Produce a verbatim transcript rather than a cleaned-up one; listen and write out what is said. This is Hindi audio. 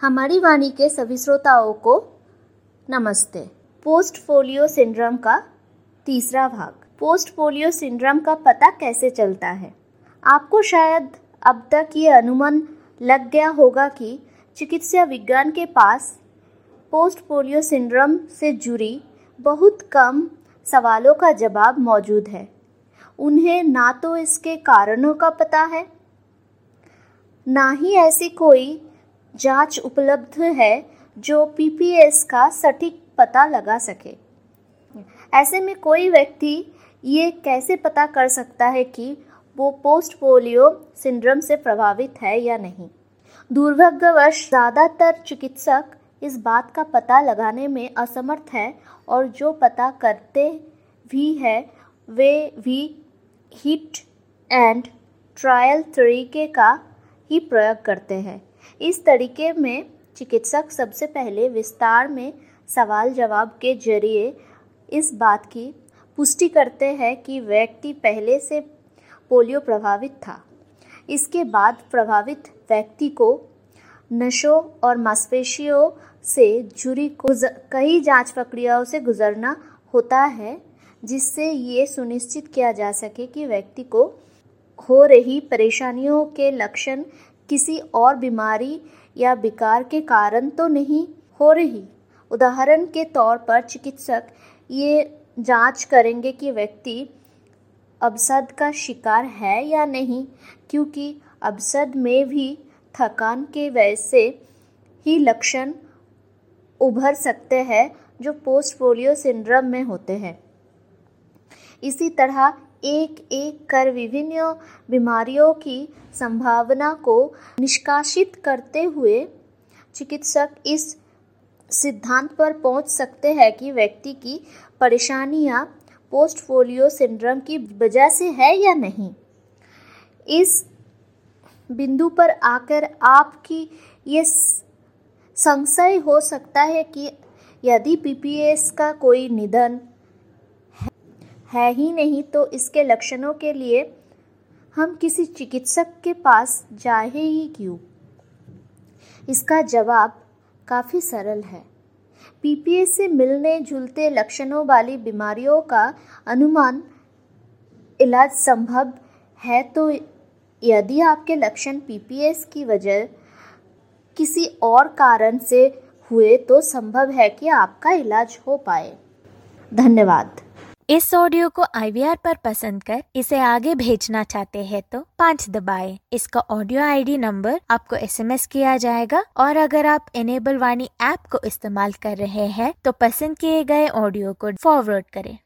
हमारी वाणी के सभी श्रोताओं को नमस्ते। पोस्टफोलियो सिंड्रोम का तीसरा भाग। पोस्टफोलियो सिंड्रोम का पता कैसे चलता है? आपको शायद अब तक ये अनुमान लग गया होगा कि चिकित्सा विज्ञान के पास पोस्टफोलियो सिंड्रोम से जुड़ी बहुत कम सवालों का जवाब मौजूद है। उन्हें ना तो इसके कारणों का पता है, ना ही ऐसी कोई जांच उपलब्ध है जो पी पी एस का सटीक पता लगा सके। ऐसे में कोई व्यक्ति ये कैसे पता कर सकता है कि वो पोस्टफोलियो सिंड्रोम से प्रभावित है या नहीं? दुर्भाग्यवश ज़्यादातर चिकित्सक इस बात का पता लगाने में असमर्थ हैं और जो पता करते भी हैं वे भी हिट एंड ट्रायल तरीके का ही प्रयोग करते हैं। इस तरीके में चिकित्सक सबसे पहले विस्तार में सवाल जवाब के जरिए इस बात की पुष्टि करते हैं कि व्यक्ति पहले से पोलियो प्रभावित था। इसके बाद प्रभावित व्यक्ति को नसों और मांसपेशियों से जुड़ी कई जांच प्रक्रियाओं से गुजरना होता है, जिससे ये सुनिश्चित किया जा सके कि व्यक्ति को हो रही परेशानियों के लक्षण किसी और बीमारी या विकार के कारण तो नहीं हो रही। उदाहरण के तौर पर चिकित्सक ये जांच करेंगे कि व्यक्ति अवसाद का शिकार है या नहीं, क्योंकि अवसाद में भी थकान के वैसे ही लक्षण उभर सकते हैं जो पोस्टफोलियो सिंड्रोम में होते हैं। इसी तरह एक एक कर विभिन्न बीमारियों की संभावना को निष्कासित करते हुए चिकित्सक इस सिद्धांत पर पहुंच सकते हैं कि व्यक्ति की परेशानियां पोस्टफोलियो सिंड्रोम की वजह से है या नहीं। इस बिंदु पर आकर आपकी ये संशय हो सकता है कि यदि पी पी एस का कोई निदान है ही नहीं तो इसके लक्षणों के लिए हम किसी चिकित्सक के पास जाए ही क्यों? इसका जवाब काफ़ी सरल है। पी पी एस से मिलने जुलते लक्षणों वाली बीमारियों का अनुमान इलाज संभव है, तो यदि आपके लक्षण पी पी एस की वजह किसी और कारण से हुए तो संभव है कि आपका इलाज हो पाए। धन्यवाद। इस ऑडियो को आई वी आर पर पसंद कर इसे आगे भेजना चाहते हैं तो पाँच दबाएं। इसका ऑडियो आई डी नंबर आपको एस एम एस किया जाएगा और अगर आप एनेबल वाणी ऐप को इस्तेमाल कर रहे हैं तो पसंद किए गए ऑडियो को फॉरवर्ड करें।